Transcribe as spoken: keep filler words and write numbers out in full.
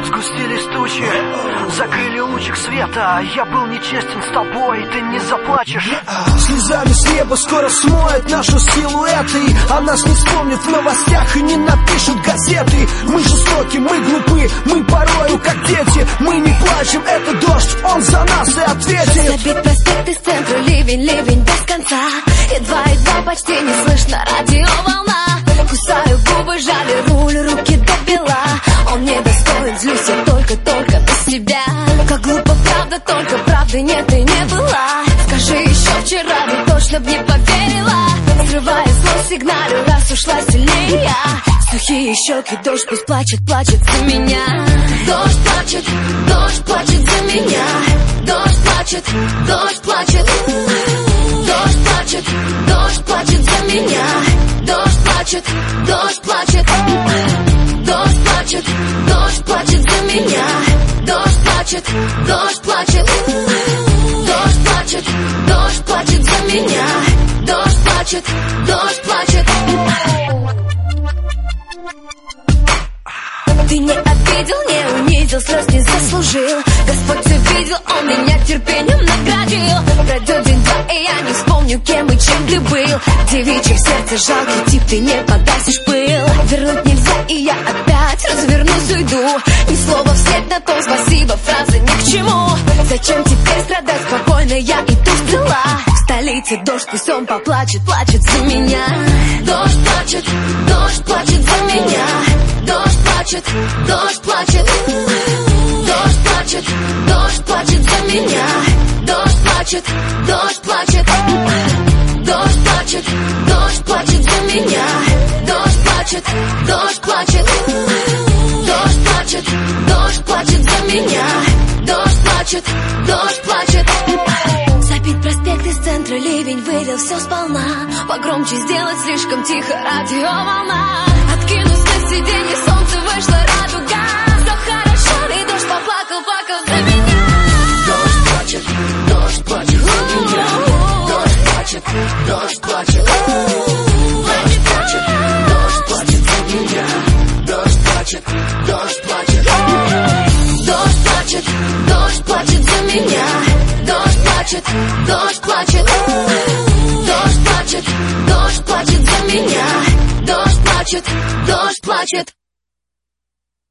Сгустились тучи, закрыли лучик света. Я был нечестен с тобой, ты не заплачешь. Слезами с неба скоро смоет наши силуэты. О нас не вспомнят в новостях и не напишут газеты. Мы жестоки, мы глупы, мы порою как дети. Мы не плачем, это дождь, он за нас и ответит. Забит проспект из центра, ливень, ливень без конца. Едва-едва почти не слышно радиоволна. Кусаю губы, жалю руль, руки до бела. Он недостоин, злюсь я только-только на себя. Как глупо, правда, только правды нет и не была. Скажи еще вчера, ты точно б не поверила. Срывая зло, сигналю, раз ушла сильнее я. Сухие щеки, дождь пусть плачет, плачет за меня. Дождь плачет, дождь плачет за меня. Дождь плачет, дождь плачет. Дождь плачет, дождь плачет за меня. Дождь плачет, дождь плачет. Дождь плачет, дождь плачет за меня. Дождь плачет, дождь плачет. Дождь плачет, дождь плачет за меня. Дождь плачет, дождь плачет. Ты не обидел, не унизил, слез не заслужил. Господь все видел, он меня терпением наградил. Пройдет день-два, и я не вспомню, кем и чем ты был. Девичьих сердце жалкий тип, ты не погасишь пыл. Вернуть нельзя, и я опять развернусь, уйду. Ни слова вслед на том спасибо, фразы ни к чему. Зачем теперь страдать спокойно, я иду в дела. В столице дождь, пусть он поплачет, плачет за меня. Дождь плачет, дождь плачет за меня. Дождь плачет, дождь плачет. Дождь плачет, дождь плачет за меня. Дождь плачет, дождь плачет. Дождь плачет, дождь плачет за меня. Дождь плачет, дождь плачет. Дождь плачет, дождь плачет за меня. Дождь плачет, дождь плачет. Забит проспект из центра, ливень вылил все сполна. Погромче сделать, слишком тихо радиоволна. Откинусь на сиденье, солнце вышло, радуга. Все хорошо, и дождь поплакал, плакал за меня. Дождь плачет, дождь плачет за меня. Дождь плачет, дождь плачет. Дождь плачет, дождь плачет за меня. Дождь плачет, дождь плачет. Дождь плачет, дождь плачет за меня. Дождь плачет, дождь плачет. Дождь плачет, дождь плачет за меня. Дождь плачет, дождь плачет.